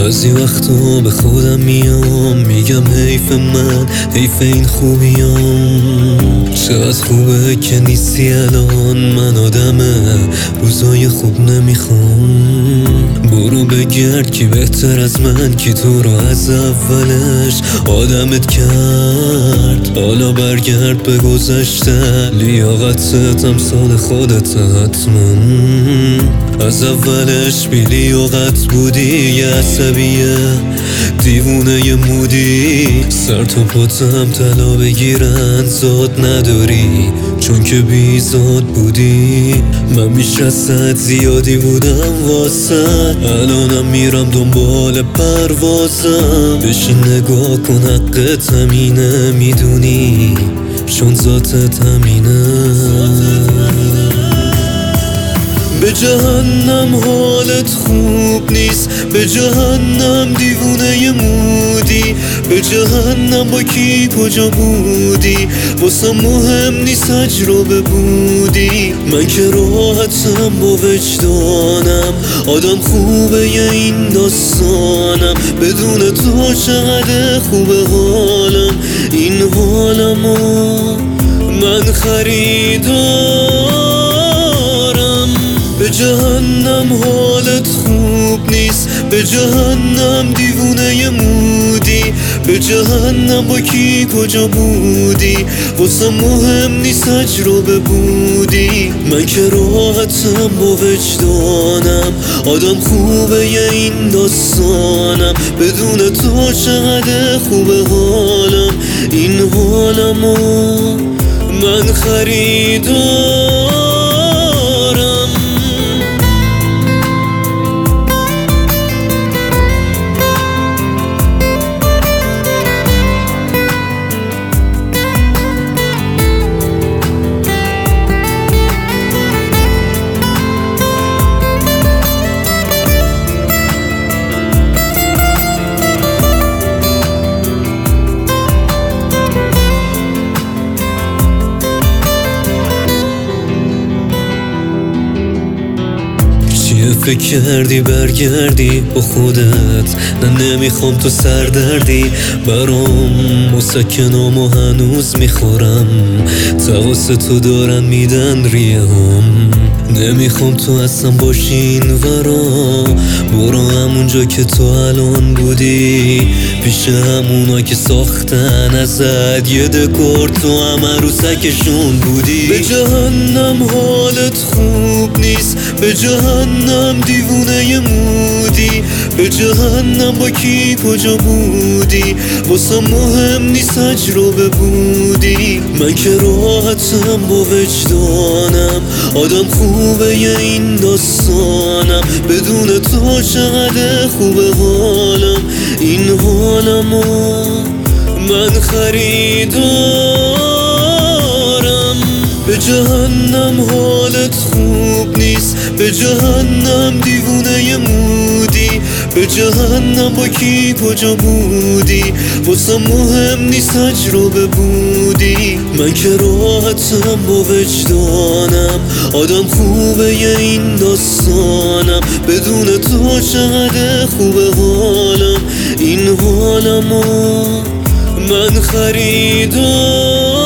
بعضی وقتا به خودم میام میگم حیف من، حیف این خوبیام. چقدر خوبه که نیستی الان، من آدمه روزای خوب نمیخوام. برو بگرد کی بهتر از من، کی تو رو از اولش آدمت کرد. حالا برگرد به گذشته، لیاقتت امثال خودت حتما. از اولش بی لیاقت بودی، یه عصبیه دیوونه یه مودی. سر تا پاتم طلا بگیرن زاد نداری، چون که بی زاد بودی. من بیش از صد زیادی بودم واسه، الانم میرم دنبال پروازم. بشین نگاه کن حقت همینه، میدونی چون ذاتت همینه. به جهنم حالت خوب نیست، به جهنم دیوونه ی مودی. به جهنم با کی کجا بودی، واسه مهم نیست تجربه بودی. من که راحتم با وجدانم، آدم خوبه ی این داستانم. بدون تو چقدر خوبه حالم، این حالمو من خریدارم. به جهنم حالت خوب نیست، به جهنم دیوونه ی مودی. به جهنم با کی کجا بودی، واسه مهم نیست تجربه بودی. من که راحتم با وجدانم، آدم خوبه ی این داستانم. بدون تو چقدر خوبه حالم، این حالمو من خریدارم. فکر کردی برگردی با خودت، نه نمیخوام تو سردردی برام. مسکنامو هنوز میخورم، تقاس تو دارن میدن ریه‌هام. نمیخوام تو اصلا باشی این ورا، برو همونجا که تو الان بودی. پیش همونا که ساختن ازت یه دکور، تو هم عروسکشون بودی. به جهنم حالت خوب نیست، به جهنم دیوونه ی مودی. به جهنم با کی کجا بودی، واسه مهم نیست تجربه بودی. من که راحتم با وجدانم، آدم خوبه ی این داستانم. بدون تو چقدر خوبه حالم، این حالمو من خریدارم. به جهنم حالت خوب نیست، به جهنم دیوونه ی مودی. به جهنم با کی کجا بودی، واسه مهم نیست تجربه بودی. من که راحتم با وجدانم، آدم خوبه ی این داستانم. بدون تو چقدر خوبه حالم، این حالمو من خریدارم.